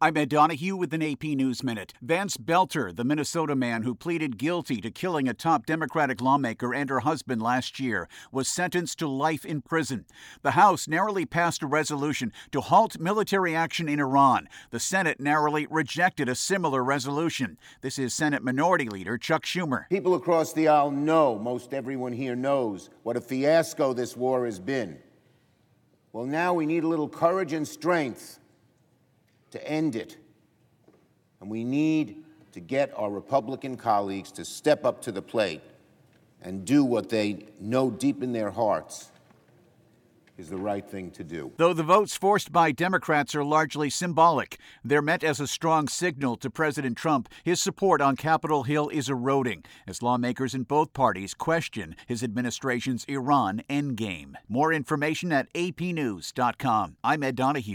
I'm Ed Donahue with an AP News Minute. Vance Belter, the Minnesota man who pleaded guilty to killing a top Democratic lawmaker and her husband last year, was sentenced to life in prison. The House narrowly passed a resolution to halt military action in Iran. The Senate narrowly rejected a similar resolution. This is Senate Minority Leader Chuck Schumer. People across the aisle know, most everyone here knows, what a fiasco this war has been. Well, now we need a little courage and strength to end it. And we need to get our Republican colleagues to step up to the plate and do what they know deep in their hearts is the right thing to do. Though the votes forced by Democrats are largely symbolic, they're meant as a strong signal to President Trump. His support on Capitol Hill is eroding as lawmakers in both parties question his administration's Iran endgame. More information at apnews.com. I'm Ed Donahue.